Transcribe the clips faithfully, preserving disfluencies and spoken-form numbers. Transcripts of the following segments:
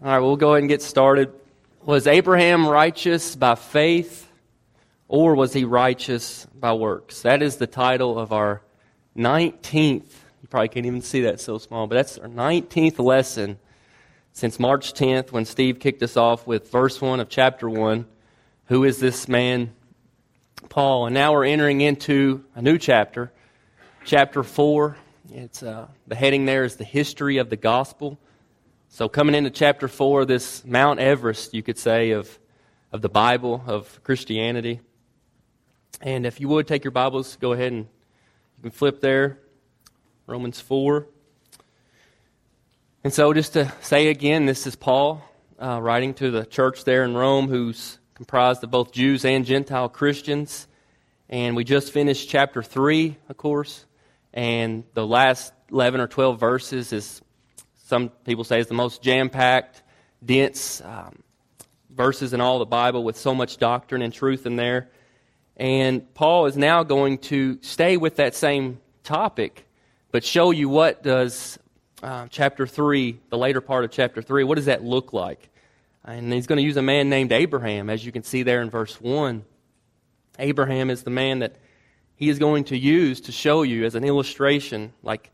All right, we'll go ahead and get started. Was Abraham righteous by faith, or was he righteous by works? That is the title of our nineteenth, you probably can't even see that so small, but that's our nineteenth lesson since March tenth when Steve kicked us off with verse one of chapter one. Who is this man, Paul? And now we're entering into a new chapter, chapter four. It's uh, the heading there is the history of the gospel. So coming into chapter four, this Mount Everest, you could say, of of the Bible, of Christianity. And if you would, take your Bibles, go ahead and you can flip there, Romans four. And so just to say again, this is Paul uh, writing to the church there in Rome, who's comprised of both Jews and Gentile Christians. And we just finished chapter three, of course. And the last eleven or twelve verses is, some people say, is the most jam-packed, dense um, verses in all the Bible with so much doctrine and truth in there. And Paul is now going to stay with that same topic, but show you what does uh, chapter three, the later part of chapter three, what does that look like? And he's going to use a man named Abraham, as you can see there in verse one. Abraham is the man that he is going to use to show you as an illustration, like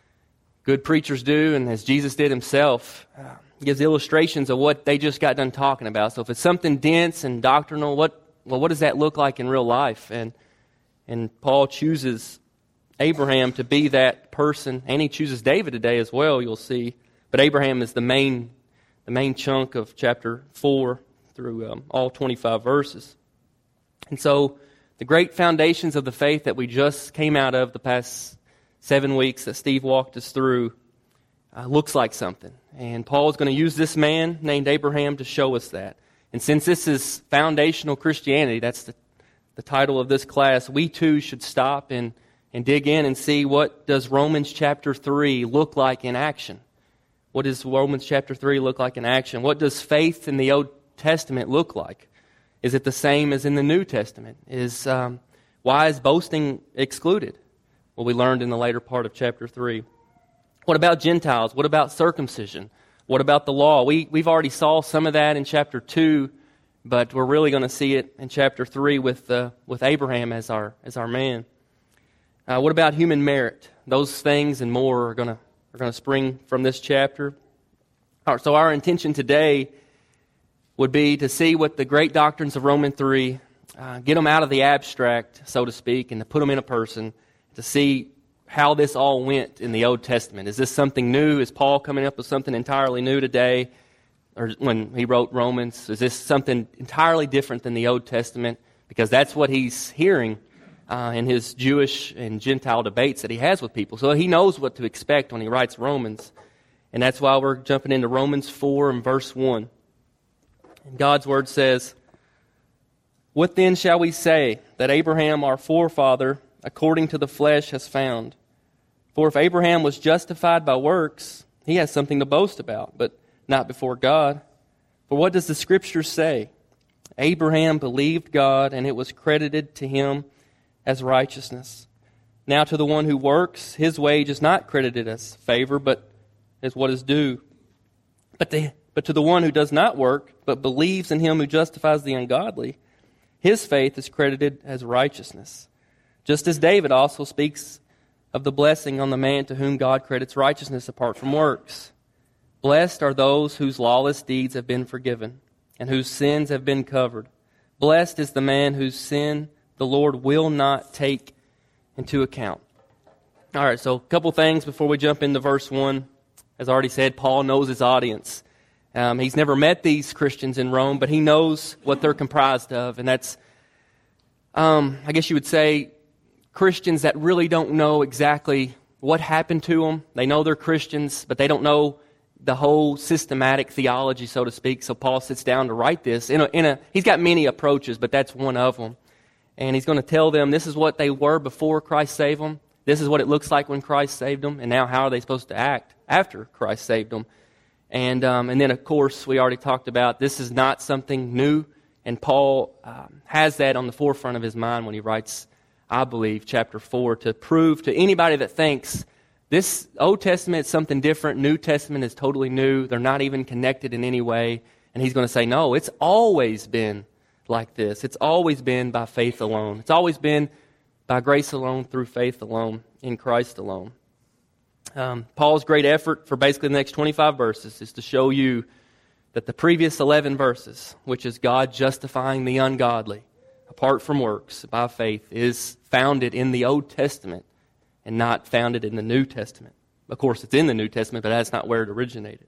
good preachers do, and as Jesus did himself. Uh, he gives illustrations of what they just got done talking about. So if it's something dense and doctrinal, what well, what does that look like in real life? And and Paul chooses Abraham to be that person, and he chooses David today as well, you'll see. But Abraham is the main the main chunk of chapter four through um, all twenty-five verses. And so the great foundations of the faith that we just came out of the past seven weeks that Steve walked us through uh, looks like something. And Paul is going to use this man named Abraham to show us that. And since this is foundational Christianity, that's the, the title of this class, we too should stop and, and dig in and see what does Romans chapter three look like in action. What does Romans chapter three look like in action? What does faith in the Old Testament look like? Is it the same as in the New Testament? Is um, why is boasting excluded? Well, we learned in the later part of chapter three. What about Gentiles? What about circumcision? What about the law? We, we've already saw some of that in chapter two, but we're really going to see it in chapter three with uh, with Abraham as our as our man. Uh, what about human merit? Those things and more are going to are going to spring from this chapter. All right, so our intention today would be to see what the great doctrines of Romans three, uh, get them out of the abstract, so to speak, and to put them in a person, to see how this all went in the Old Testament. Is this something new? Is Paul coming up with something entirely new today? Or when he wrote Romans, is this something entirely different than the Old Testament? Because that's what he's hearing uh, in his Jewish and Gentile debates that he has with people. So he knows what to expect when he writes Romans. And that's why we're jumping into Romans four and verse one. And God's Word says, "What then shall we say that Abraham our forefather according to the flesh has found? For if Abraham was justified by works, he has something to boast about, but not before God. For what does the Scripture say? Abraham believed God, and it was credited to him as righteousness. Now to the one who works, his wage is not credited as favor, but as what is due. But to, but to the one who does not work, but believes in him who justifies the ungodly, his faith is credited as righteousness. Just as David also speaks of the blessing on the man to whom God credits righteousness apart from works. Blessed are those whose lawless deeds have been forgiven, and whose sins have been covered. Blessed is the man whose sin the Lord will not take into account." All right, so a couple things before we jump into verse one. As I already said, Paul knows his audience. Um, he's never met these Christians in Rome, but he knows what they're comprised of, and that's, um, I guess you would say, Christians that really don't know exactly what happened to them. They know they're Christians, but they don't know the whole systematic theology, so to speak. So Paul sits down to write this. In a, in a, he's got many approaches, but that's one of them. And he's going to tell them this is what they were before Christ saved them. This is what it looks like when Christ saved them. And now how are they supposed to act after Christ saved them? And um, and then, of course, we already talked about this is not something new. And Paul um, has that on the forefront of his mind when he writes, I believe, chapter four, to prove to anybody that thinks This Old Testament is something different. New Testament is totally new. They're not even connected in any way. And he's going to say, no, it's always been like this. It's always been by faith alone. It's always been by grace alone, through faith alone, in Christ alone. Um, Paul's great effort for basically the next twenty-five verses is to show you that the previous eleven verses, which is God justifying the ungodly apart from works by faith, is founded in the Old Testament and not founded in the New Testament. Of course, it's in the New Testament, but that's not where it originated.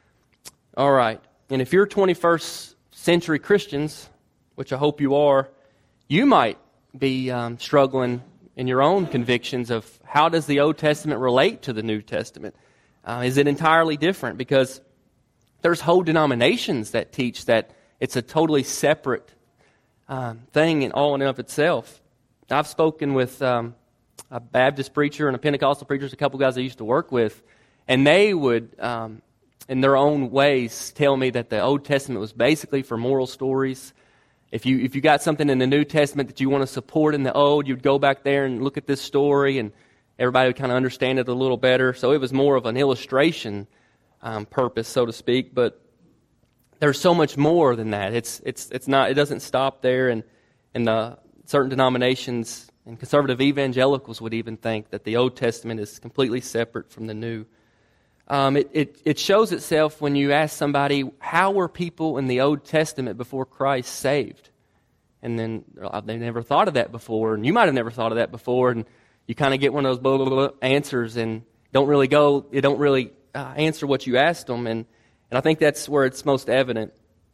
All right. And if you're twenty-first century Christians, which I hope you are, you might be um, struggling in your own convictions of how does the Old Testament relate to the New Testament? Uh, is it entirely different? Because there's whole denominations that teach that it's a totally separate um, thing in all and of itself. I've spoken with um, a Baptist preacher and a Pentecostal preacher, a couple guys I used to work with, and they would, um, in their own ways, tell me that the Old Testament was basically for moral stories. If you if you got something in the New Testament that you want to support in the Old, you'd go back there and look at this story, and everybody would kind of understand it a little better. So it was more of an illustration um, purpose, so to speak. But there's so much more than that. It's it's it's not. It doesn't stop there. And and the certain denominations and conservative evangelicals would even think that the Old Testament is completely separate from the New. Um, it, it, it shows itself when you ask somebody, how were people in the Old Testament before Christ saved? And then uh, they never thought of that before, and you might have never thought of that before, and you kind of get one of those blah, blah, blah answers and don't really go, you don't really uh, answer what you asked them, and, and I think that's where it's most evident.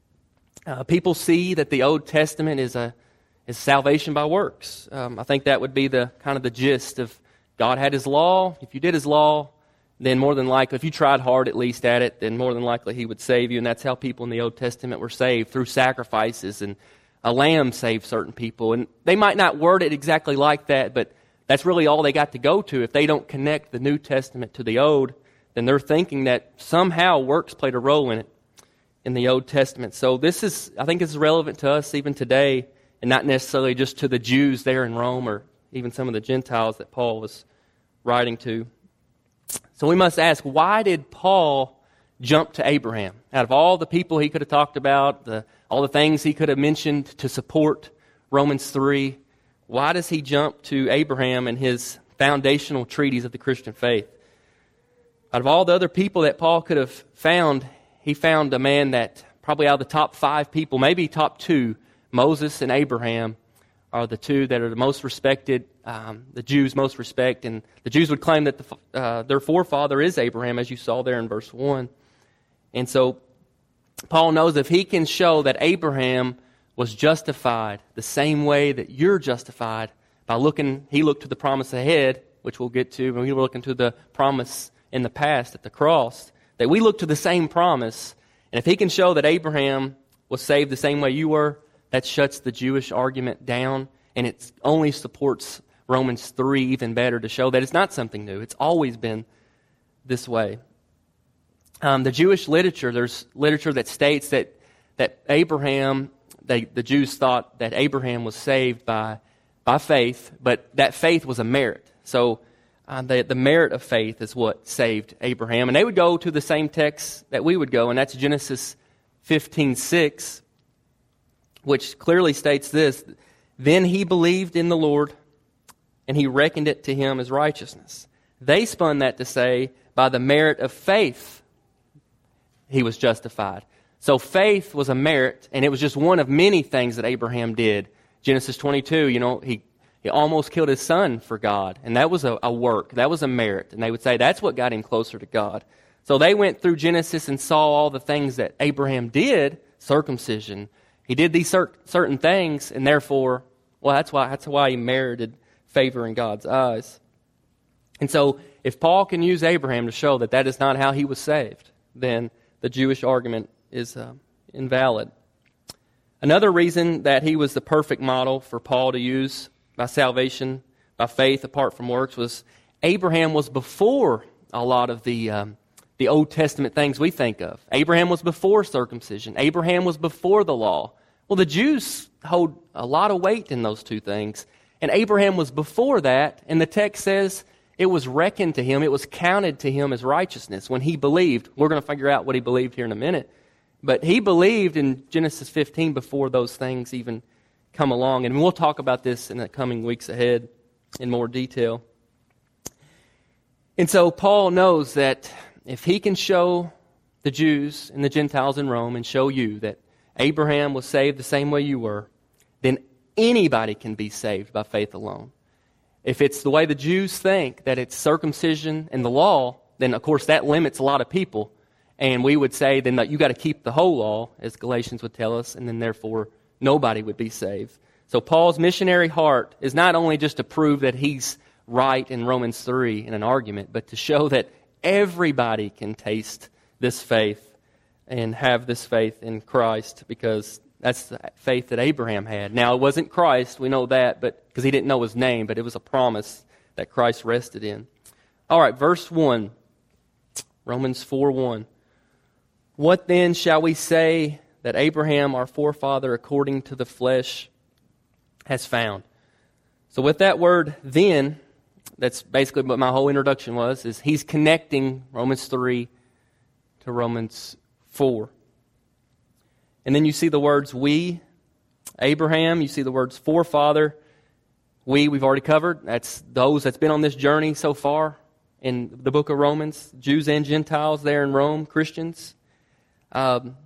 Uh, people see that the Old Testament is a is salvation by works. Um, I think that would be the kind of the gist of God had His law. If you did His law, then more than likely, if you tried hard at least at it, then more than likely He would save you. And that's how people in the Old Testament were saved, through sacrifices. And a lamb saved certain people. And they might not word it exactly like that, but that's really all they got to go to. If they don't connect the New Testament to the Old, then they're thinking that somehow works played a role in it in the Old Testament. So this is, I think, is relevant to us even today, and not necessarily just to the Jews there in Rome or even some of the Gentiles that Paul was writing to. So we must ask, why did Paul jump to Abraham? Out of all the people he could have talked about, the, all the things he could have mentioned to support Romans three, why does he jump to Abraham and his foundational treatise of the Christian faith? Out of all the other people that Paul could have found, he found a man that probably out of the top five people, maybe top two, Moses and Abraham, are the two that are the most respected, um, the Jews most respect. And the Jews would claim that the, uh, their forefather is Abraham, as you saw there in verse one. And so Paul knows if he can show that Abraham was justified the same way that you're justified, by looking, he looked to the promise ahead, which we'll get to, and we were looking to the promise in the past at the cross, that we look to the same promise. And if he can show that Abraham was saved the same way you were, that shuts the Jewish argument down, and it only supports Romans three even better, to show that it's not something new. It's always been this way. Um, the Jewish literature, there's literature that states that that Abraham, they, the Jews thought that Abraham was saved by by faith, but that faith was a merit. So uh, the, the merit of faith is what saved Abraham. And they would go to the same text that we would go, and that's Genesis fifteen six. Which clearly states this: then he believed in the Lord, and he reckoned it to him as righteousness. They spun that to say, by the merit of faith, he was justified. So faith was a merit, and it was just one of many things that Abraham did. Genesis twenty-two, you know, he, he almost killed his son for God, and that was a, a work, that was a merit. And they would say that's what got him closer to God. So they went through Genesis and saw all the things that Abraham did, circumcision. He did these cert- certain things, and therefore, well, that's why that's why he merited favor in God's eyes. And so, if Paul can use Abraham to show that that is not how he was saved, then the Jewish argument is uh, invalid. Another reason that he was the perfect model for Paul to use by salvation, by faith, apart from works, was Abraham was before a lot of the um, the Old Testament things we think of. Abraham was before circumcision. Abraham was before the law. Well, the Jews hold a lot of weight in those two things. And Abraham was before that, and the text says It was reckoned to him. It was counted to him as righteousness when he believed. We're going to figure out what he believed here in a minute. But he believed in Genesis fifteen before those things even come along. And we'll talk about this in the coming weeks ahead in more detail. And so Paul knows that if he can show the Jews and the Gentiles in Rome and show you that Abraham was saved the same way you were, then anybody can be saved by faith alone. If it's the way the Jews think, that it's circumcision and the law, then of course that limits a lot of people. And we would say then that you got to keep the whole law, as Galatians would tell us, and then therefore nobody would be saved. So Paul's missionary heart is not only just to prove that he's right in Romans three in an argument, but to show that everybody can taste this faith and have this faith in Christ, because that's the faith that Abraham had. Now, it wasn't Christ, we know that, but because he didn't know his name, but it was a promise that Christ rested in. All right, verse one, Romans four one. What then shall we say that Abraham, our forefather, according to the flesh, has found? So with that word, then, that's basically what my whole introduction was, is he's connecting Romans three to Romans four. And then you see the words we, Abraham, you see the words forefather. We, we've already covered. That's those that's been on this journey so far in the book of Romans, Jews and Gentiles there in Rome, Christians. Um,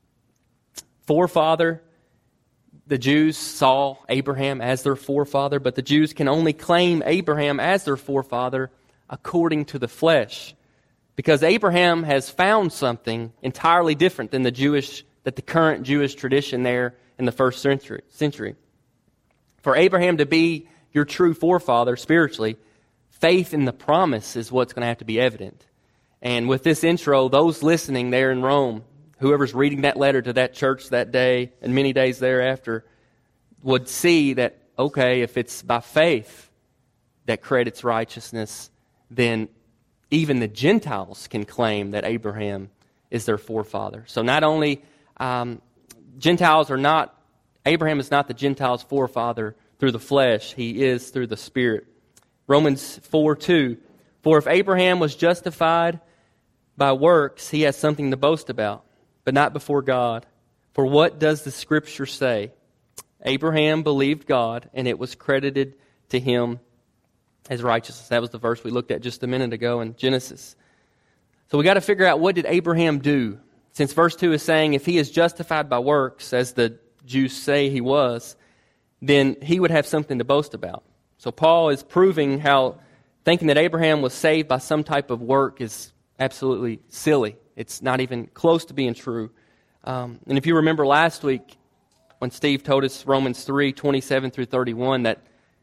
forefather, the Jews saw Abraham as their forefather, but the Jews can only claim Abraham as their forefather according to the flesh, because Abraham has found something entirely different than the Jewish, that the current Jewish tradition there in the first century. century. For Abraham to be your true forefather spiritually, faith in the promise is what's going to have to be evident. And with this intro, those listening there in Rome, whoever's reading that letter to that church that day and many days thereafter, would see that, okay, if it's by faith that credits righteousness, then even the Gentiles can claim that Abraham is their forefather. So not only um, Gentiles are not, Abraham is not the Gentiles' forefather through the flesh, he is through the Spirit. Romans four two, for if Abraham was justified by works, he has something to boast about, but not before God. For what does the Scripture say? Abraham believed God, and it was credited to him as righteousness. That was the verse we looked at just a minute ago in Genesis. So we got to figure out, what did Abraham do? Since verse two is saying if he is justified by works, as the Jews say he was, then he would have something to boast about. So Paul is proving how thinking that Abraham was saved by some type of work is absolutely silly. It's not even close to being true. Um, and if you remember last week when Steve told us Romans three twenty-seven through thirty-one, that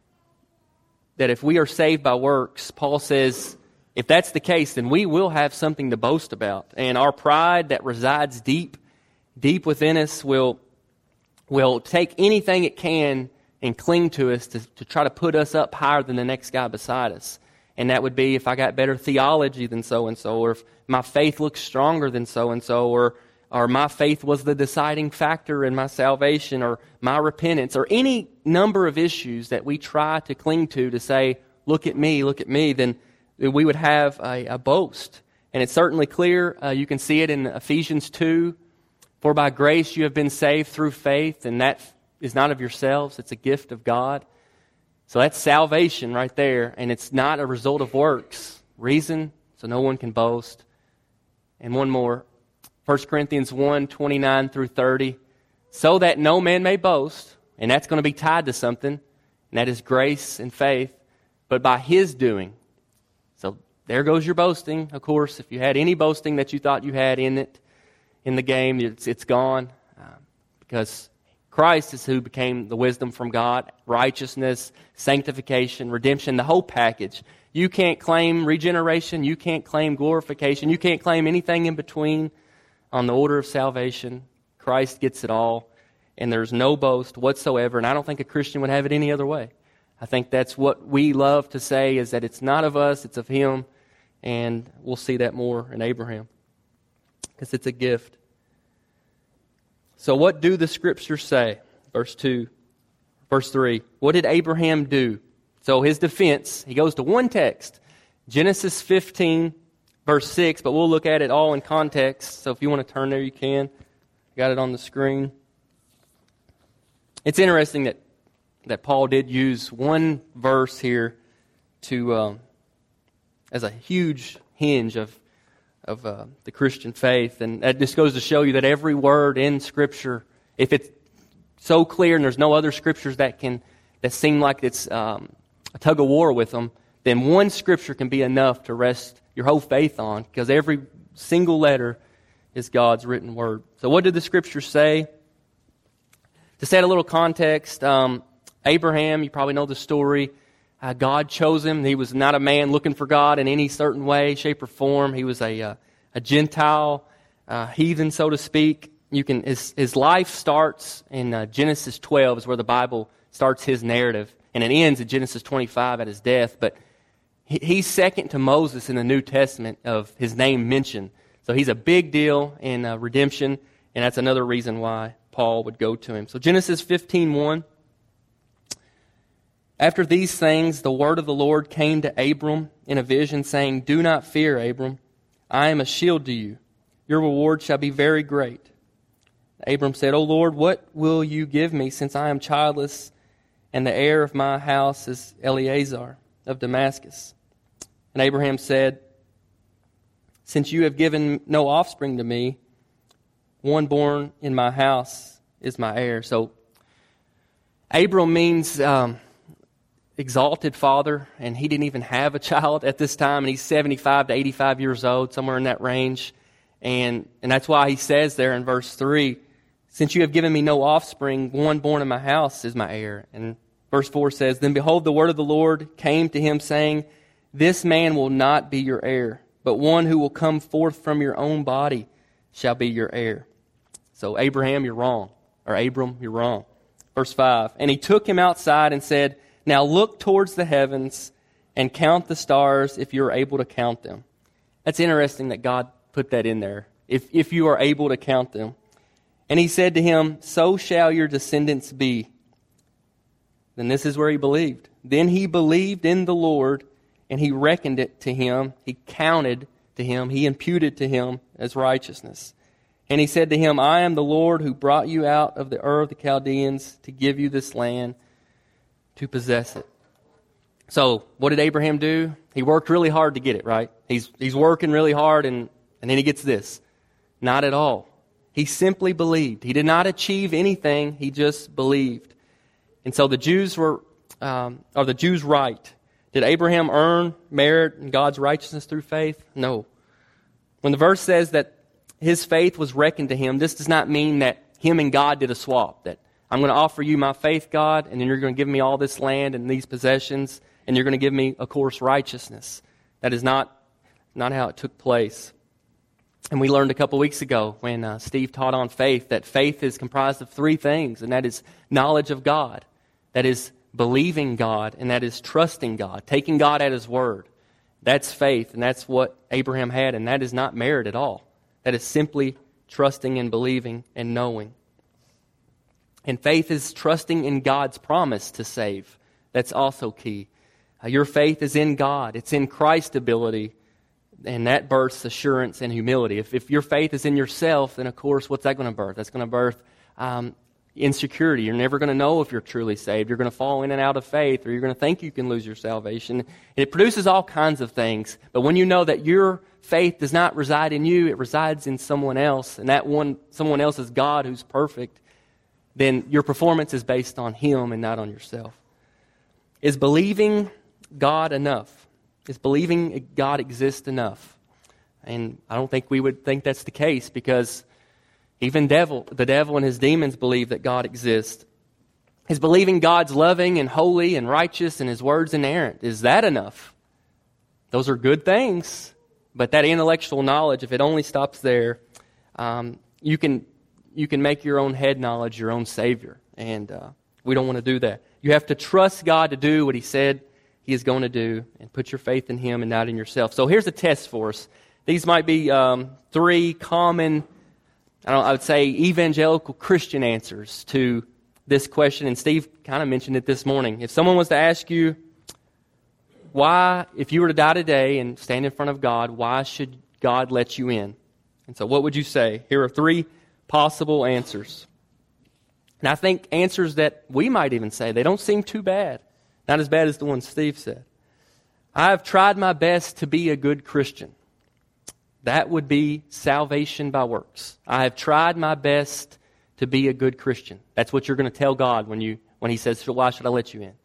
that if we are saved by works, Paul says, if that's the case, then we will have something to boast about. And our pride that resides deep, deep within us will, will take anything it can and cling to us to, to try to put us up higher than the next guy beside us. And that would be if I got better theology than so-and-so, or if my faith looks stronger than so-and-so, or or my faith was the deciding factor in my salvation, or my repentance, or any number of issues that we try to cling to to say, look at me, look at me, then we would have a, a boast. And it's certainly clear. Uh, you can see it in Ephesians two. For by grace you have been saved through faith, and that is not of yourselves. It's a gift of God. So that's salvation right there, and it's not a result of works. Reason, so no one can boast. And one more, First Corinthians one twenty-nine through thirty. So that no man may boast, and that's going to be tied to something, and that is grace and faith, but by his doing. So there goes your boasting, of course. If you had any boasting that you thought you had in it, in the game, it's, it's gone. Uh, because Christ is who became the wisdom from God, righteousness, sanctification, redemption, the whole package. You can't claim regeneration. You can't claim glorification. You can't claim anything in between on the order of salvation. Christ gets it all, and there's no boast whatsoever, and I don't think a Christian would have it any other way. I think that's what we love to say, is that it's not of us, it's of Him, and we'll see that more in Abraham, because it's a gift. So what do the Scriptures say? Verse two, verse three. What did Abraham do? So his defense, he goes to one text. Genesis fifteen, verse six, but we'll look at it all in context. So if you want to turn there, you can. Got it on the screen. It's interesting that, that Paul did use one verse here to um, as a huge hinge of of uh, the Christian faith, and that just goes to show you that every word in Scripture, if it's so clear and there's no other Scriptures that can that seem like it's um, a tug of war with them, then one Scripture can be enough to rest your whole faith on, because every single letter is God's written word. So what did the Scriptures say? To set a little context, um, Abraham, you probably know the story. Uh, God chose him. He was not a man looking for God in any certain way, shape, or form. He was a uh, a Gentile, uh, heathen, so to speak. You can his his life starts in uh, Genesis twelve, is where the Bible starts his narrative, and it ends in Genesis twenty-five at his death. But he, he's second to Moses in the New Testament of his name mentioned. So he's a big deal in uh, redemption, and that's another reason why Paul would go to him. So Genesis fifteen one. After these things, the word of the Lord came to Abram in a vision, saying, "Do not fear, Abram. I am a shield to you. Your reward shall be very great." Abram said, "O Lord, what will you give me, since I am childless, and the heir of my house is Eleazar of Damascus?" And Abraham said, "Since you have given no offspring to me, one born in my house is my heir." So Abram means Um, exalted father, and he didn't even have a child at this time, and he's seventy-five to eighty-five years old, somewhere in that range. And and that's why he says there in verse three, "Since you have given me no offspring, one born in my house is my heir." And verse four says, "Then behold, the word of the Lord came to him, saying, This man will not be your heir, but one who will come forth from your own body shall be your heir." So Abraham, you're wrong. Or Abram, you're wrong. Verse five, "And he took him outside and said, Now look towards the heavens and count the stars if you are able to count them." That's interesting that God put that in there. If, if you are able to count them. "And he said to him, So shall your descendants be." Then this is where he believed. "Then he believed in the Lord, and he reckoned it to him." He counted to him. He imputed to him as righteousness. "And he said to him, I am the Lord who brought you out of the Ur of the Chaldeans to give you this land, to possess it." So what did Abraham do? He worked really hard to get it, right? He's he's working really hard, and, and then he gets this. Not at all. He simply believed. He did not achieve anything. He just believed. And so the Jews were, um, are the Jews right? Did Abraham earn merit God's righteousness through faith? No. When the verse says that his faith was reckoned to him, this does not mean that him and God did a swap, that I'm going to offer you my faith, God, and then you're going to give me all this land and these possessions, and you're going to give me, of course, righteousness. That is not, not how it took place. And we learned a couple weeks ago when uh, Steve taught on faith that faith is comprised of three things, and that is knowledge of God, that is believing God, and that is trusting God, taking God at His word. That's faith, and that's what Abraham had, and that is not merit at all. That is simply trusting and believing and knowing. And faith is trusting in God's promise to save. That's also key. Uh, your faith is in God. It's in Christ's ability, and that births assurance and humility. If, if your faith is in yourself, then of course, what's that going to birth? That's going to birth um, insecurity. You're never going to know if you're truly saved. You're going to fall in and out of faith, or you're going to think you can lose your salvation. And it produces all kinds of things. But when you know that your faith does not reside in you, it resides in someone else, and that one someone else is God who's perfect, then your performance is based on Him and not on yourself. Is believing God enough? Is believing God exists enough? And I don't think we would think that's the case, because even devil, the devil and his demons believe that God exists. Is believing God's loving and holy and righteous and His word's inerrant, is that enough? Those are good things, but that intellectual knowledge, if it only stops there, um, you can you can make your own head knowledge your own Savior, and uh, we don't want to do that. You have to trust God to do what He said He is going to do, and put your faith in Him and not in yourself. So here's a test for us. These might be um, three common, I, don't, I would say, evangelical Christian answers to this question, and Steve kind of mentioned it this morning. If someone was to ask you, why, if you were to die today and stand in front of God, why should God let you in? And so what would you say? Here are three possible answers. And I think answers that we might even say, they don't seem too bad. Not as bad as the one Steve said. I have tried my best to be a good Christian. That would be salvation by works. I have tried my best to be a good Christian. That's what you're going to tell God when you when He says, why should I let you in?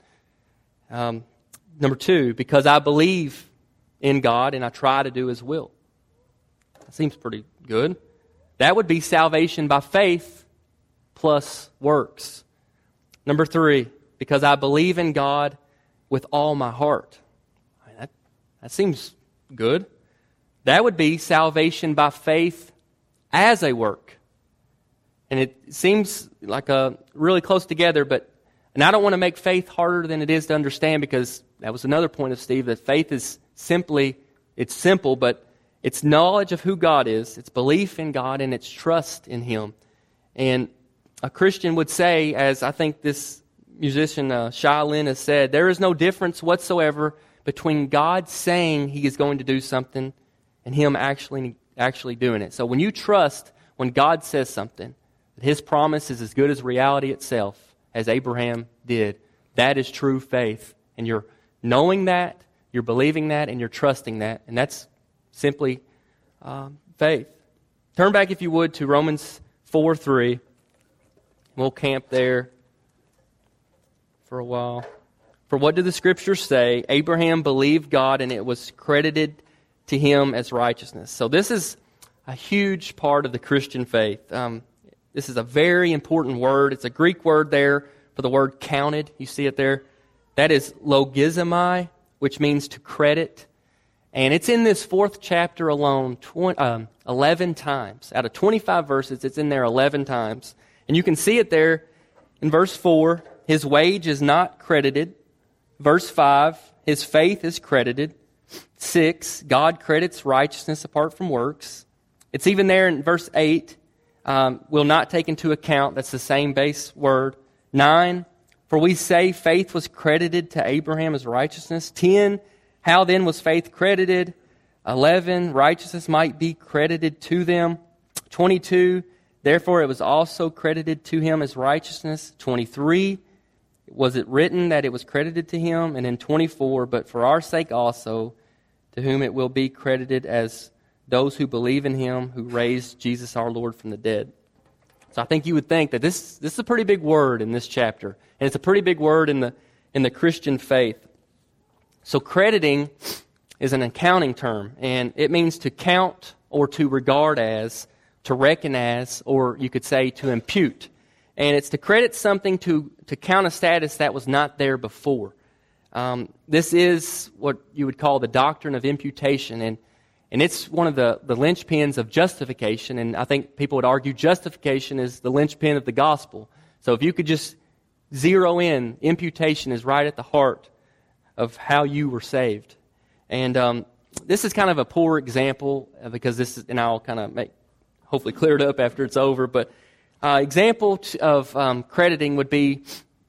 Um, number two, because I believe in God and I try to do His will. That seems pretty good. That would be salvation by faith plus works. Number three, because I believe in God with all my heart. I mean, that, that seems good. That would be salvation by faith as a work. And it seems like a really close together, but and I don't want to make faith harder than it is to understand, because that was another point of Steve, that faith is simply, it's simple, but it's knowledge of who God is, it's belief in God, and it's trust in Him. And a Christian would say, as I think this musician uh, Shai Linne has said, there is no difference whatsoever between God saying He is going to do something and Him actually actually doing it. So when you trust, when God says something, that His promise is as good as reality itself, as Abraham did, that is true faith. And you're knowing that, you're believing that, and you're trusting that. And that's simply um, faith. Turn back, if you would, to Romans four three. We'll camp there for a while. For what do the Scriptures say? Abraham believed God, and it was credited to him as righteousness. So this is a huge part of the Christian faith. Um, this is a very important word. It's a Greek word there for the word counted. You see it there? That is logizomai, which means to credit. And it's in this fourth chapter alone, twenty, um, eleven times. Out of twenty-five verses, it's in there eleven times. And you can see it there in verse four. His wage is not credited. Verse five, his faith is credited. six, God credits righteousness apart from works. It's even there in verse eight, um, will not take into account. That's the same base word. nine, for we say faith was credited to Abraham as righteousness. ten, how then was faith credited? eleven, righteousness might be credited to them. twenty-two, therefore it was also credited to him as righteousness. twenty-three, was it written that it was credited to him? And in twenty-four, but for our sake also, to whom it will be credited as those who believe in Him who raised Jesus our Lord from the dead. So I think you would think that this, this is a pretty big word in this chapter. And it's a pretty big word in the in the Christian faith. So crediting is an accounting term, and it means to count or to regard as, to reckon as, or you could say to impute. And it's to credit something to, to count a status that was not there before. Um, this is what you would call the doctrine of imputation, and and it's one of the, the linchpins of justification, and I think people would argue justification is the linchpin of the gospel. So if you could just zero in, imputation is right at the heart of how you were saved. And um, this is kind of a poor example, because this is, and I'll kind of make, hopefully clear it up after it's over, but uh, example of um, crediting would be,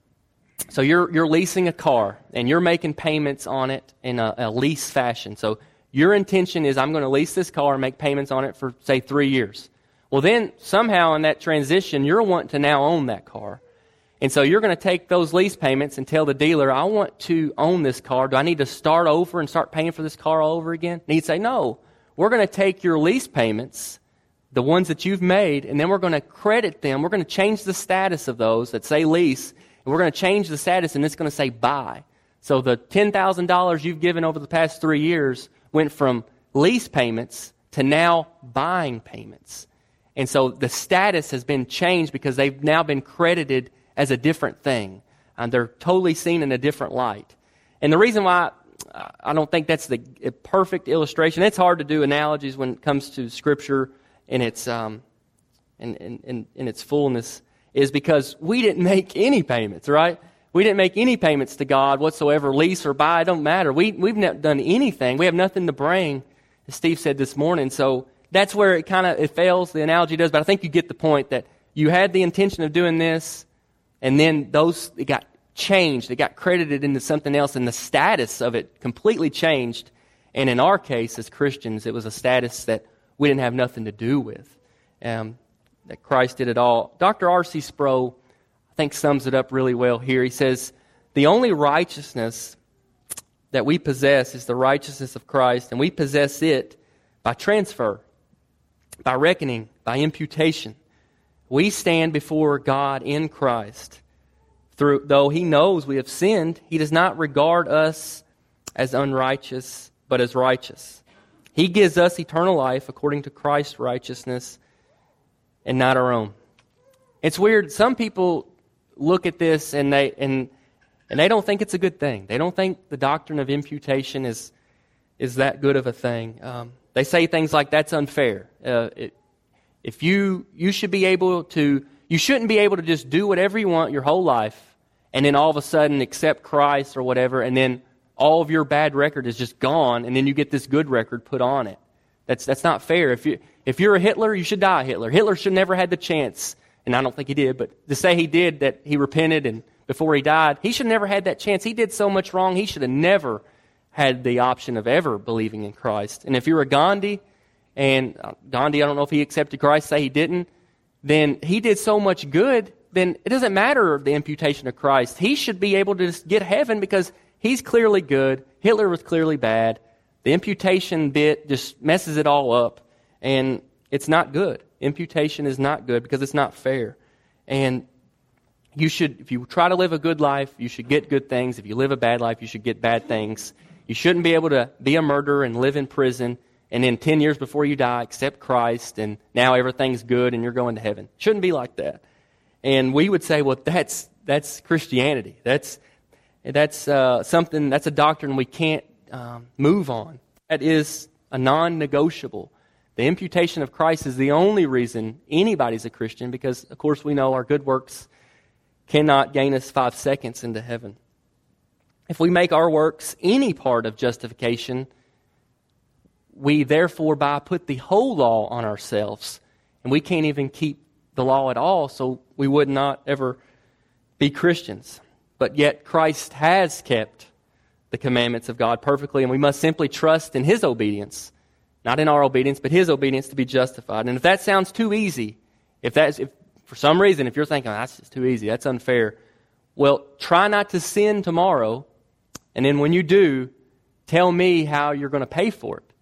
so you're you're leasing a car, and you're making payments on it in a, a lease fashion. So your intention is, I'm going to lease this car and make payments on it for, say, three years. Well, then somehow in that transition, you're wanting to now own that car. And so you're going to take those lease payments and tell the dealer, I want to own this car. Do I need to start over and start paying for this car all over again? And he'd say, no, we're going to take your lease payments, the ones that you've made, and then we're going to credit them. We're going to change the status of those that say lease, and we're going to change the status, and it's going to say buy. So the ten thousand dollars you've given over the past three years went from lease payments to now buying payments. And so the status has been changed because they've now been credited as a different thing. And they're totally seen in a different light. And the reason why I don't think that's the perfect illustration, it's hard to do analogies when it comes to Scripture in its, um, in, in, in its fullness, is because we didn't make any payments, right? We didn't make any payments to God whatsoever, lease or buy, it don't matter. We, we've not done anything. We have nothing to bring, as Steve said this morning. So that's where it kind of it fails, the analogy does. But I think you get the point that you had the intention of doing this, and then those it got changed. It got credited into something else, and the status of it completely changed. And in our case, as Christians, it was a status that we didn't have nothing to do with, um, that Christ did it all. Doctor R C Sproul, I think, sums it up really well here. He says, the only righteousness that we possess is the righteousness of Christ, and we possess it by transfer, by reckoning, by imputation. We stand before God in Christ. Through, though He knows we have sinned, He does not regard us as unrighteous, but as righteous. He gives us eternal life according to Christ's righteousness and not our own. It's weird. Some people look at this and they and and they don't think it's a good thing. They don't think the doctrine of imputation is is that good of a thing. Um, they say things like, that's unfair. Uh, it, if you you should be able to, you shouldn't be able to just do whatever you want your whole life and then all of a sudden accept Christ or whatever, and then all of your bad record is just gone, and then you get this good record put on it. That's that's not fair. If you if you're a Hitler, you should die Hitler. Hitler should never had the chance, and I don't think he did, but to say he did, that he repented and before he died, he should have never had that chance. He did so much wrong, he should have never had the option of ever believing in Christ. And if you're a Gandhi, and Gandhi, I don't know if he accepted Christ, say he didn't, then he did so much good, then it doesn't matter the imputation of Christ. He should be able to just get heaven because he's clearly good. Hitler was clearly bad. The imputation bit just messes it all up, and it's not good. Imputation is not good because it's not fair. And you should, if you try to live a good life, you should get good things. If you live a bad life, you should get bad things. You shouldn't be able to be a murderer and live in prison, and then ten years before you die, accept Christ, and now everything's good and you're going to heaven. Shouldn't be like that. And we would say, well, that's that's Christianity. That's that's uh, something. That's a doctrine we can't um, move on. That is a non-negotiable. The imputation of Christ is the only reason anybody's a Christian, because, of course, we know our good works cannot gain us five seconds into heaven. If we make our works any part of justification, we therefore by put the whole law on ourselves, and we can't even keep the law at all, so we would not ever be Christians. But yet Christ has kept the commandments of God perfectly, and we must simply trust in His obedience, not in our obedience, but His obedience to be justified. And if that sounds too easy, if that's if for some reason, if you're thinking, oh, that's just too easy, that's unfair, well, try not to sin tomorrow, and then when you do, tell me how you're going to pay for it.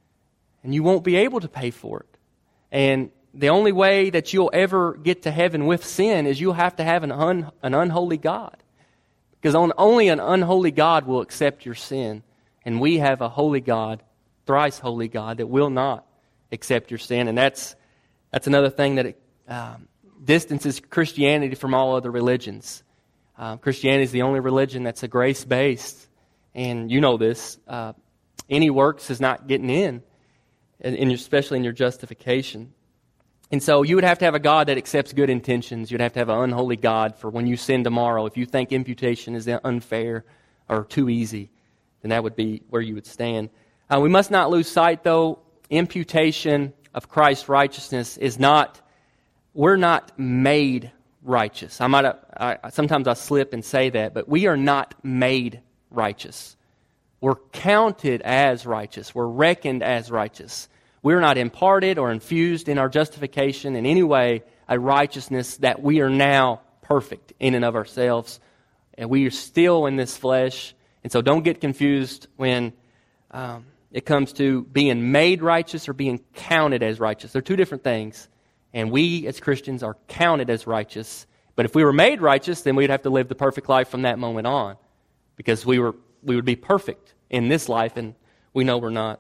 And you won't be able to pay for it. And the only way that you'll ever get to heaven with sin is you'll have to have an un, an unholy God. Because on, only an unholy God will accept your sin. And we have a holy God, thrice holy God, that will not accept your sin. And that's that's another thing that it, um, distances Christianity from all other religions. Uh, Christianity is the only religion that's a grace-based. And you know this. Uh, any works is not getting in, in, in, especially in your justification. And so you would have to have a God that accepts good intentions. You'd have to have an unholy God for when you sin tomorrow. If you think imputation is unfair or too easy, then that would be where you would stand. Uh, we must not lose sight, though, imputation of Christ's righteousness is not, we're not made righteous. I might, I, sometimes I slip and say that, but we are not made righteous. We're counted as righteous. We're reckoned as righteous. We're not imparted or infused in our justification in any way a righteousness that we are now perfect in and of ourselves. And we are still in this flesh. And so don't get confused when um, it comes to being made righteous or being counted as righteous. They're two different things. And we as Christians are counted as righteous. But if we were made righteous, then we'd have to live the perfect life from that moment on. Because we were we would be perfect in this life, and we know we're not.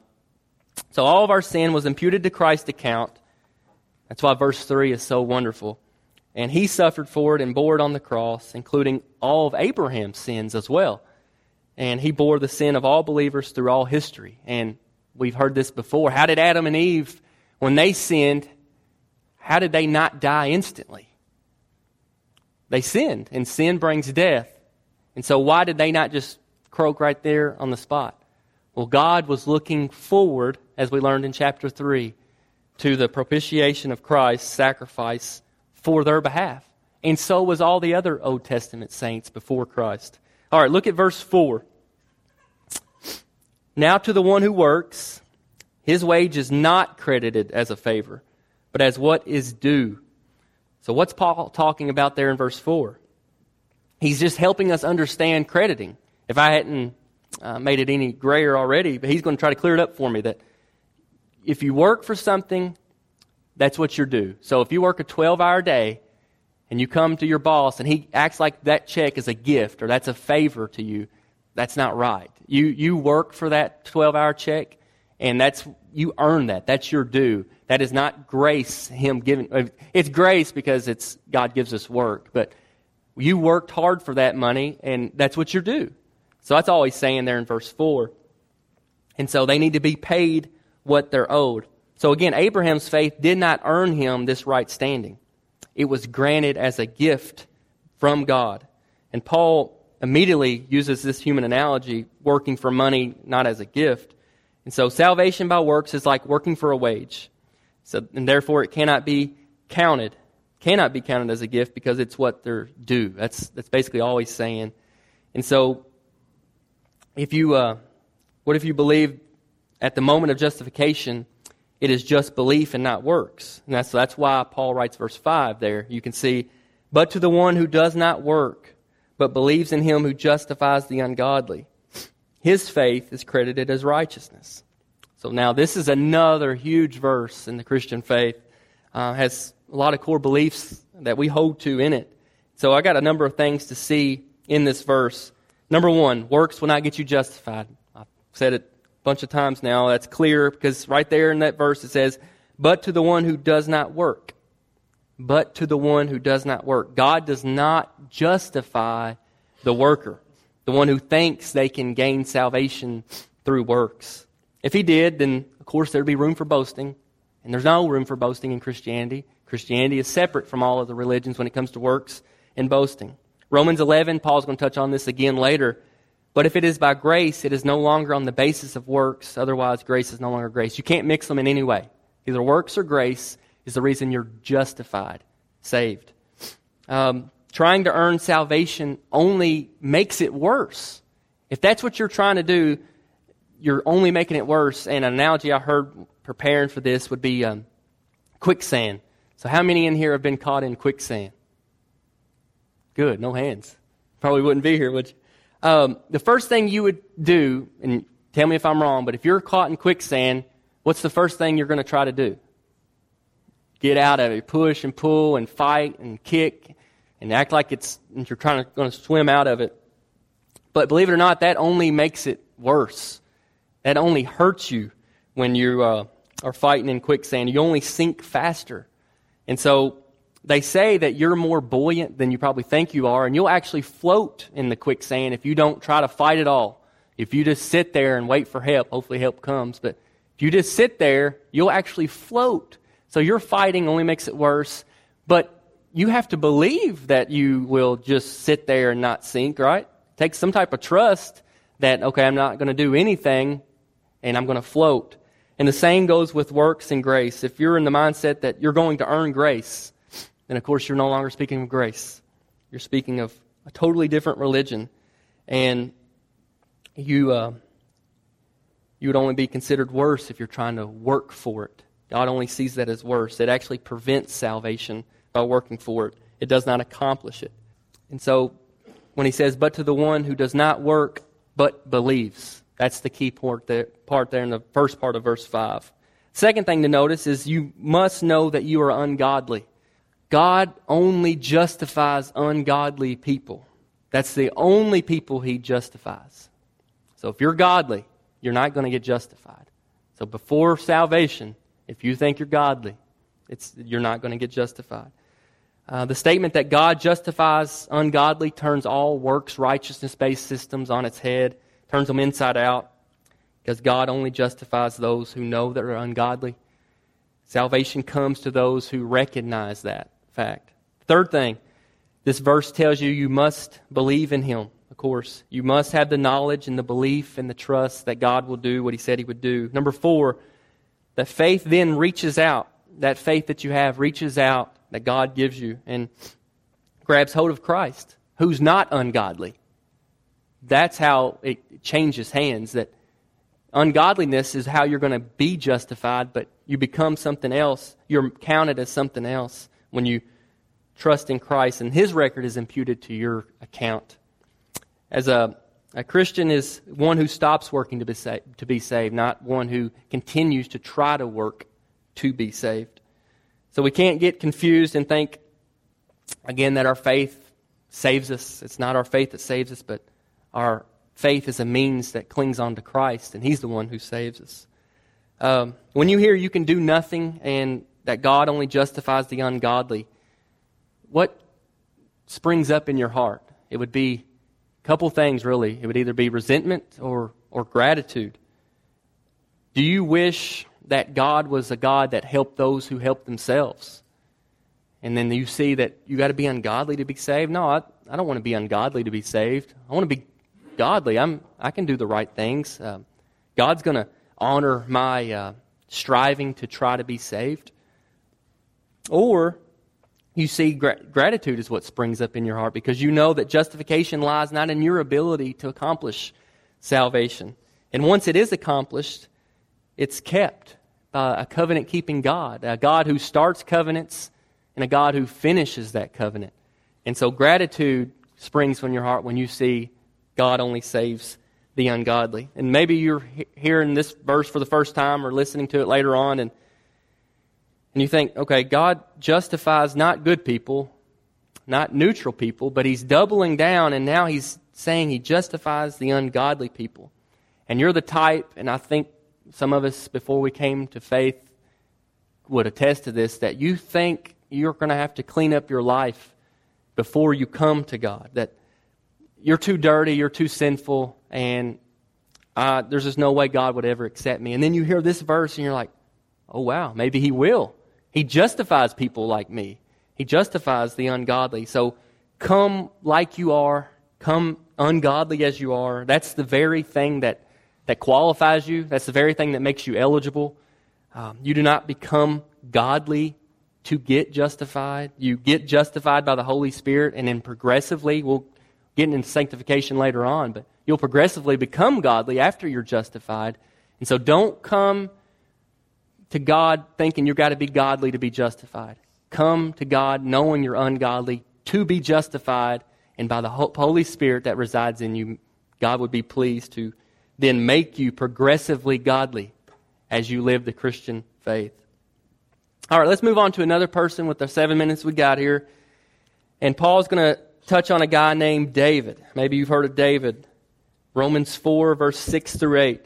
So all of our sin was imputed to Christ's account. That's why verse three is so wonderful. And He suffered for it and bore it on the cross, including all of Abraham's sins as well. And He bore the sin of all believers through all history. And we've heard this before. How did Adam and Eve, when they sinned, how did they not die instantly? They sinned, and sin brings death. And so why did they not just croak right there on the spot? Well, God was looking forward, as we learned in chapter three, to the propitiation of Christ's sacrifice for their behalf. and so was all the other Old Testament saints before Christ. All right, look at verse four. Now to the one who works, his wage is not credited as a favor, but as what is due. So what's Paul talking about there in verse four? He's just helping us understand crediting. If I hadn't uh, made it any grayer already, but he's going to try to clear it up for me that if you work for something, that's what you're due. So if you work a twelve-hour day and you come to your boss and he acts like that check is a gift or that's a favor to you, that's not right. You you work for that twelve-hour check, and that's you earn that. That's your due. That is not grace, Him giving. It's grace because it's God gives us work, but you worked hard for that money, and that's what you're due. So that's all he's saying there in verse four. And so they need to be paid what they're owed. So again, Abraham's faith did not earn him this right standing. It was granted as a gift from God. And Paul immediately uses this human analogy, working for money, not as a gift. And so salvation by works is like working for a wage. So, and therefore it cannot be counted. Cannot be counted as a gift because it's what they're due. That's that's basically all he's saying. And so, if you, uh, what if you believe at the moment of justification, it is just belief and not works? And that's that's why Paul writes verse five there. You can see, but to the one who does not work, but believes in Him who justifies the ungodly, his faith is credited as righteousness. So now this is another huge verse in the Christian faith. Uh, has a lot of core beliefs that we hold to in it. So I got a number of things to see in this verse. Number one, works will not get you justified. I've said it a bunch of times now. That's clear because right there in that verse it says, but to the one who does not work. But to the one who does not work. God does not justify the worker, the one who thinks they can gain salvation through works. If He did, then of course there'd be room for boasting. And there's no room for boasting in Christianity. Christianity is separate from all of the religions when it comes to works and boasting. Romans eleven, Paul's going to touch on this again later. But if it is by grace, it is no longer on the basis of works. Otherwise, grace is no longer grace. You can't mix them in any way. Either works or grace is the reason you're justified, saved. Um, trying to earn salvation only makes it worse. If that's what you're trying to do, you're only making it worse. And an analogy I heard preparing for this would be um, quicksand. So how many in here have been caught in quicksand? Good, no hands. Probably wouldn't be here, would you? Um, the first thing you would do, and tell me if I'm wrong, but if you're caught in quicksand, what's the first thing you're going to try to do? Get out of it. Push and pull and fight and kick and act like it's you're trying to going to swim out of it. But believe it or not, that only makes it worse. That only hurts you when you uh, are fighting in quicksand. You only sink faster. And so they say that you're more buoyant than you probably think you are, and you'll actually float in the quicksand if you don't try to fight at all. If you just sit there and wait for help, hopefully help comes. But if you just sit there, you'll actually float. So your fighting only makes it worse. But you have to believe that you will just sit there and not sink, right? Take some type of trust that, okay, I'm not going to do anything, and I'm going to float. And the same goes with works and grace. If you're in the mindset that you're going to earn grace, then of course you're no longer speaking of grace. You're speaking of a totally different religion. And you uh, you would only be considered worse if you're trying to work for it. God only sees that as worse. It actually prevents salvation by working for it. It does not accomplish it. And so when he says, but to the one who does not work but believes, that's the key part there, part there in the first part of verse five. Second thing to notice is you must know that you are ungodly. God only justifies ungodly people. That's the only people He justifies. So if you're godly, you're not going to get justified. So before salvation, if you think you're godly, it's you're not going to get justified. Uh, the statement that God justifies ungodly turns all works righteousness-based systems on its head, turns them inside out, because God only justifies those who know that are ungodly. Salvation comes to those who recognize that fact. Third thing, this verse tells you you must believe in Him, of course. You must have the knowledge and the belief and the trust that God will do what He said He would do. Number four, that faith then reaches out. That faith that you have reaches out, that God gives you. And grabs hold of Christ, who's not ungodly. That's how it changes hands, that ungodliness is how you're going to be justified, but you become something else. You're counted as something else when you trust in Christ, and His record is imputed to your account. As a, a Christian is one who stops working to be, sa- to be saved, not one who continues to try to work to be saved. So we can't get confused and think, again, that our faith saves us. It's not our faith that saves us, but our faith is a means that clings on to Christ, and He's the one who saves us. Um, when you hear you can do nothing and that God only justifies the ungodly, what springs up in your heart? It would be a couple things, really. It would either be resentment or, or gratitude. Do you wish that God was a God that helped those who helped themselves? And then you see that you got to be ungodly to be saved? No, I, I don't want to be ungodly to be saved. I want to be godly. I'm, I can do the right things. Uh, God's going to honor my uh, striving to try to be saved. Or you see gra- gratitude is what springs up in your heart because you know that justification lies not in your ability to accomplish salvation. And once it is accomplished, it's kept by a covenant-keeping God, a God who starts covenants and a God who finishes that covenant. And so gratitude springs from your heart when you see God only saves the ungodly. And maybe you're he- hearing this verse for the first time or listening to it later on, and and you think, okay, God justifies not good people, not neutral people, but He's doubling down, and now He's saying He justifies the ungodly people. And you're the type, and I think some of us before we came to faith would attest to this, that you think you're going to have to clean up your life before you come to God, that you're too dirty, you're too sinful, and uh, there's just no way God would ever accept me. And then you hear this verse and you're like, oh wow, maybe He will. He justifies people like me. He justifies the ungodly. So come like you are, come ungodly as you are. That's the very thing that, that qualifies you. That's the very thing that makes you eligible. Um, you do not become godly to get justified. You get justified by the Holy Spirit, and then progressively, we'll get into sanctification later on, but you'll progressively become godly after you're justified. And so don't come to God thinking you've got to be godly to be justified. Come to God knowing you're ungodly to be justified, and by the Holy Spirit that resides in you, God would be pleased to then make you progressively godly as you live the Christian faith. All right, let's move on to another person with the seven minutes we got here. And Paul's going to touch on a guy named David. Maybe you've heard of David. Romans four, verse six through eight.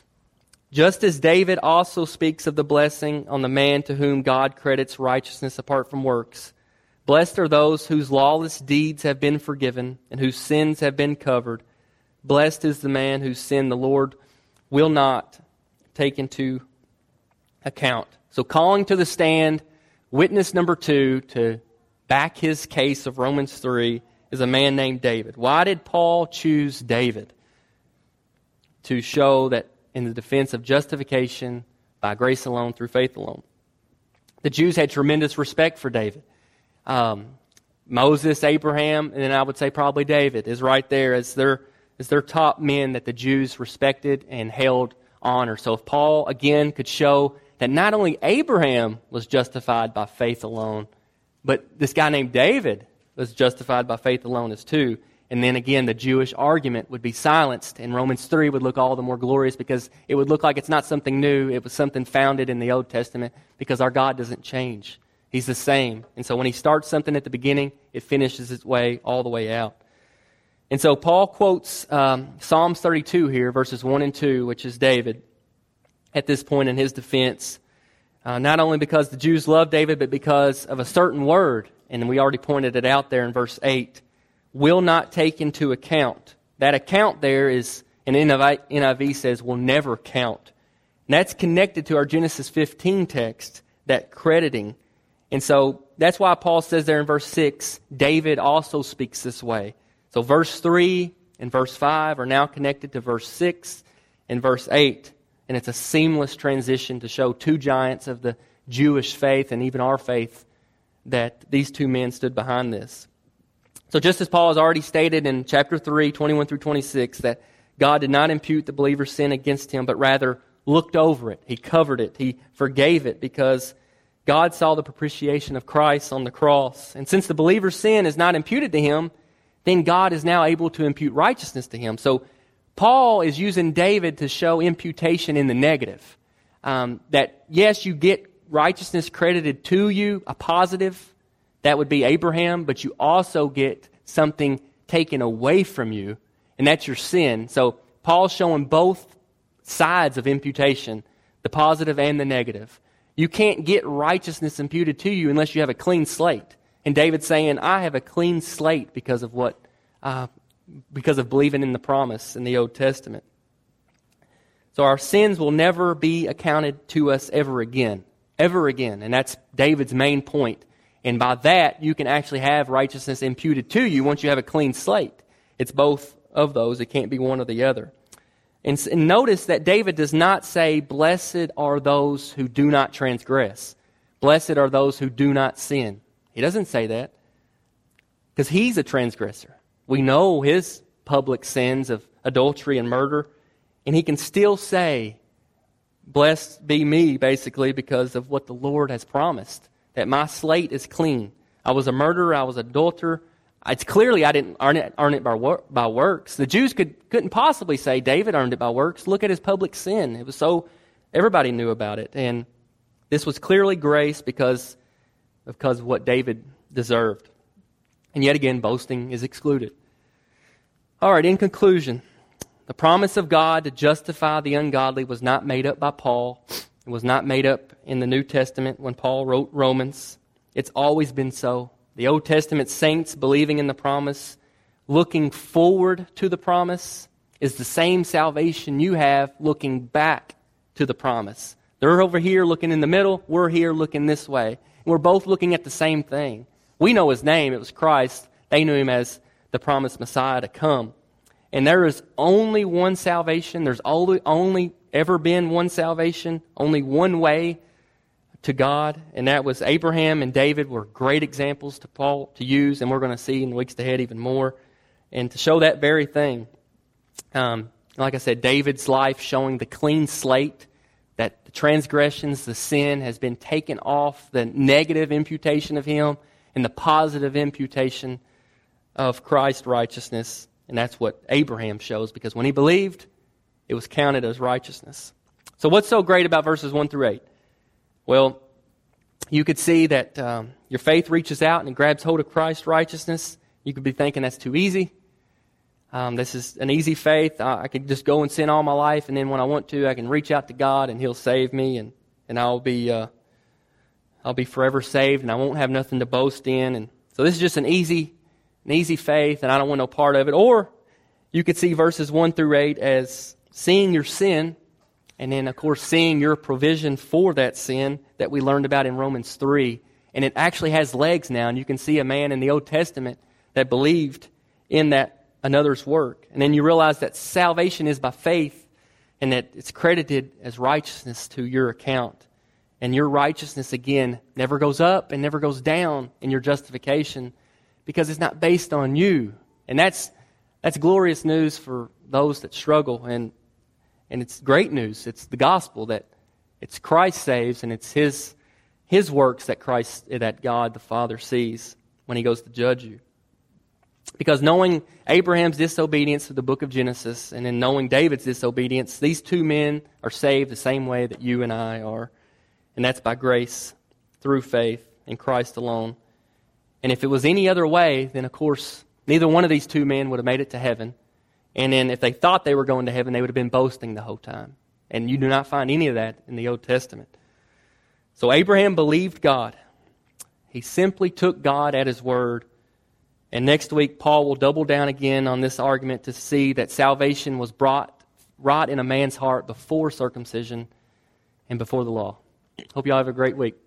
Just as David also speaks of the blessing on the man to whom God credits righteousness apart from works. Blessed are those whose lawless deeds have been forgiven and whose sins have been covered. Blessed is the man whose sin the Lord will not take into account. So calling to the stand, witness number two to back his case of Romans three is a man named David. Why did Paul choose David? To show that in the defense of justification by grace alone, through faith alone. The Jews had tremendous respect for David. Um, Moses, Abraham, and then I would say probably David is right there as their, as their top men that the Jews respected and held honor. So if Paul, again, could show that not only Abraham was justified by faith alone, but this guy named David was justified by faith alone as too. And then again, the Jewish argument would be silenced, and Romans three would look all the more glorious because it would look like it's not something new. It was something founded in the Old Testament because our God doesn't change. He's the same. And so when He starts something at the beginning, it finishes its way all the way out. And so Paul quotes um, Psalms thirty-two here, verses one and two, which is David at this point in his defense. Uh, not only because the Jews loved David, but because of a certain word, and we already pointed it out there in verse eight, will not take into account. That account there is, and N I V says, will never count. And that's connected to our Genesis fifteen text, that crediting. And so that's why Paul says there in verse six, David also speaks this way. So verse three and verse five are now connected to verse six and verse eight. And it's a seamless transition to show two giants of the Jewish faith and even our faith that these two men stood behind this. So just as Paul has already stated in chapter three, twenty-one through twenty-six, that God did not impute the believer's sin against him, but rather looked over it. He covered it. He forgave it because God saw the propitiation of Christ on the cross. And since the believer's sin is not imputed to him, then God is now able to impute righteousness to him. So Paul is using David to show imputation in the negative. Um, that yes, you get righteousness credited to you, a positive, that would be Abraham, but you also get something taken away from you, and that's your sin. So Paul's showing both sides of imputation, the positive and the negative. You can't get righteousness imputed to you unless you have a clean slate. And David's saying, I have a clean slate because of what, uh, because of believing in the promise in the Old Testament. So our sins will never be accounted to us ever again. Ever again. And that's David's main point. And by that, you can actually have righteousness imputed to you once you have a clean slate. It's both of those. It can't be one or the other. And, and notice that David does not say, blessed are those who do not transgress. Blessed are those who do not sin. He doesn't say that because he's a transgressor. We know his public sins of adultery and murder, and he can still say, blessed be me, basically, because of what the Lord has promised, that my slate is clean. I was a murderer, I was an adulterer. It's clearly I didn't earn it, earn it by, wor- by works. The Jews could, couldn't possibly say David earned it by works. Look at his public sin. It was so, everybody knew about it. And this was clearly grace because, because of what David deserved. And yet again, boasting is excluded. All right, in conclusion, the promise of God to justify the ungodly was not made up by Paul. It was not made up in the New Testament when Paul wrote Romans. It's always been so. The Old Testament saints believing in the promise, looking forward to the promise, is the same salvation you have looking back to the promise. They're over here looking in the middle. We're here looking this way. And we're both looking at the same thing. We know his name. It was Christ. They knew him as the promised Messiah to come. And there is only one salvation. There's only, only ever been one salvation, only one way to God, and that was Abraham and David were great examples to Paul to use, and we're going to see in the weeks ahead even more. And to show that very thing, um, like I said, David's life showing the clean slate, that the transgressions, the sin has been taken off, the negative imputation of him, and the positive imputation of Christ's righteousness. And that's what Abraham shows, because when he believed, it was counted as righteousness. So what's so great about verses one through eight? Well, you could see that um, your faith reaches out and it grabs hold of Christ's righteousness. You could be thinking that's too easy. Um, this is an easy faith. I, I could just go and sin all my life, and then when I want to, I can reach out to God and He'll save me, and, and I'll be uh, I'll be forever saved, and I won't have nothing to boast in. And so this is just an easy an easy faith, and I don't want no part of it. Or you could see verses one through eight as seeing your sin. And then, of course, seeing your provision for that sin that we learned about in Romans three. And it actually has legs now. And you can see a man in the Old Testament that believed in that another's work. And then you realize that salvation is by faith and that it's credited as righteousness to your account. And your righteousness, again, never goes up and never goes down in your justification because it's not based on you. And that's that's glorious news for those that struggle. And And it's great news. It's the gospel that it's Christ saves, and it's His His works that Christ, that God the Father sees when He goes to judge you. Because knowing Abraham's disobedience to the book of Genesis, and then knowing David's disobedience, these two men are saved the same way that you and I are, and that's by grace through faith in Christ alone. And if it was any other way, then of course neither one of these two men would have made it to heaven. And then if they thought they were going to heaven, they would have been boasting the whole time. And you do not find any of that in the Old Testament. So Abraham believed God. He simply took God at His word. And next week, Paul will double down again on this argument to see that salvation was brought right in a man's heart before circumcision and before the law. Hope you all have a great week.